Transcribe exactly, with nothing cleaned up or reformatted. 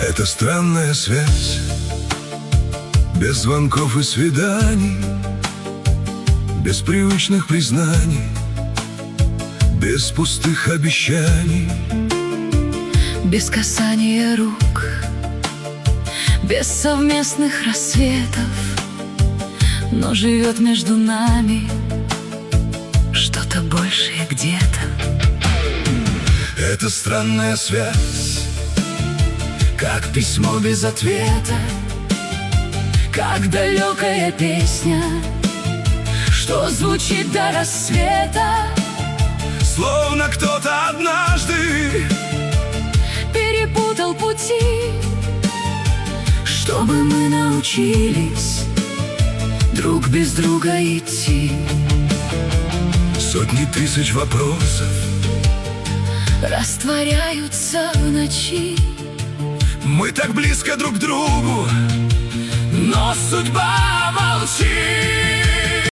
Это странная связь, без звонков и свиданий, без привычных признаний, без пустых обещаний, без касания рук, без совместных рассветов. Но живет между нами что-то большее где-то. Это странная связь, как письмо без ответа, как далекая песня, что звучит до рассвета. словно кто-то однажды перепутал пути, чтобы мы научились друг без друга идти. Сотни тысяч вопросов растворяются в ночи. Мы так близко друг к другу, но судьба молчит.